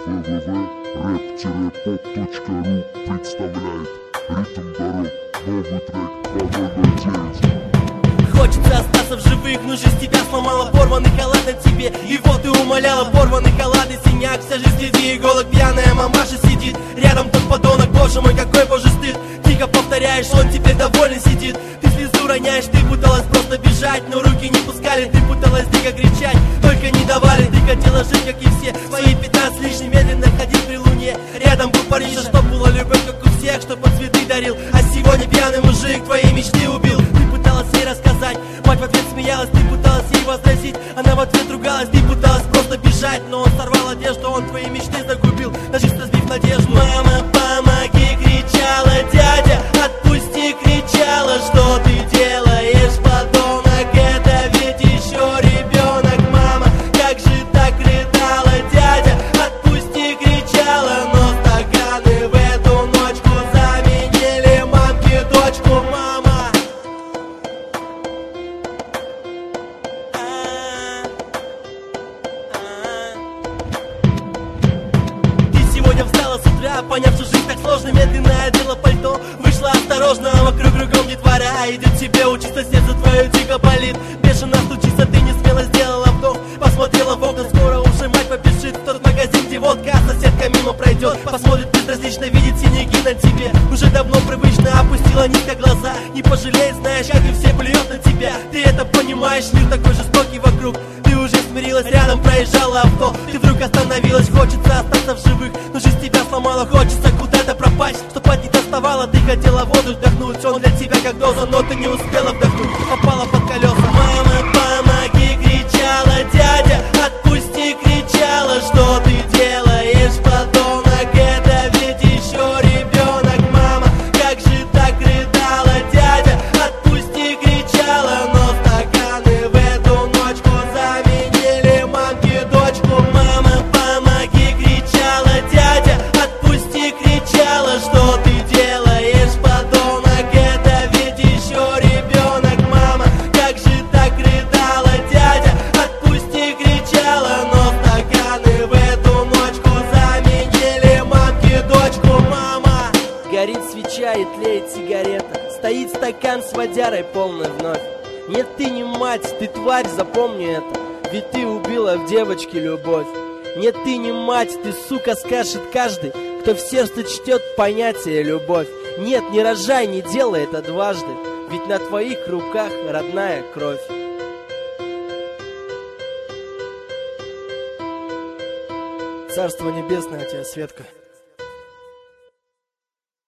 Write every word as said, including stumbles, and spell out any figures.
вэ вэ вэ точка рэп поп точка ру представляет «Ритм дорог», новый трек два ноль ноль девять. Хочется остаться в живых, но жизнь тебя сломала. Порванный халат на тебе, и вот ты умоляла. Порванный халат и синяк, вся жизнь среди иголок. Пьяная мамаша сидит, рядом тот подонок. Боже мой, какой боже стыд. Тихо повторяешь, он теперь довольно сидит. Ты слезу роняешь, ты пыталась просто бежать, но руки не пускали. Ты пыталась дико кричать, только не давали. Ты хотела жить, как и все, свои пятнадцать лишь медленно ходить при луне. Рядом был парниша, что была любовь, как у всех, что под цветы дарил. А сегодня пьяный мужик твои мечты убил. Ты пыталась ей рассказать, мать в ответ смеялась. Ты пыталась ей возразить, она в ответ ругалась. Ты пыталась просто бежать, но он сорвал одежду, он твои мечты загубил, на жизнь разбив надежду. Мама, помоги, кричала дядя, отпусти, кричала, что ты делаешь, подонок, это ведь еще ребенок. Мама, как же так, рыдала дядя, отпусти, кричала, но стаканы в эту ночку заменили мамке дочку. Мама, ты сегодня встала с утра, поняв, что жизнь так сложна, медленно одела пальто, вышла осторожно, вокруг кругом детвора. Идет тебе учиться, сердце твое дико болит, бешено стучится, ты не смело сделала вдох. Посмотрела в окна, скоро уже мать побежит в тот магазин, где водка, а соседка мимо пройдет. Посмотрит безразлично, видит синяки на тебе, уже давно привычно опустила низко глаза. Не пожалеет, знаешь, как и все плюют на тебя. Ты это понимаешь, мир такой жестокий вокруг. Ты уже смирилась, рядом проезжало авто. Ты вдруг остановилась, хочется остаться в живых, но жизнь тебя сломала, хочется куда-то пропасть. Чтоб от не доставала, ты хотела воду вдохнуть, он для тебя как доза, но ты не успела вдохнуть, попала под колеса. Мама, помоги, кричала дядя, отпусти, кричала, что ты делаешь, подонок, это ведь еще ребенок. Мама, как же так, рыдала дядя, отпусти, кричала, но стаканы в эту ночку заменили мамке дочку. Мама, помоги, кричала дядя, отпусти, кричала, что ты делаешь, подонок, это ведь еще ребенок. Мама, как же так, рыдала дядя, отпусти, кричала, но стаканы в эту ночку заменили мамке дочку. Мама, горит свеча и тлеет сигарета, стоит стакан с водярой полной вновь. Нет, ты не мать, ты тварь, запомни это, ведь ты убила в девочке любовь. Нет, ты не мать, ты, сука, скажет каждый, кто в сердце чтет понятие любовь. Нет, не рожай, не делай это дважды, ведь на твоих руках родная кровь. Царство небесное тебе, Светка.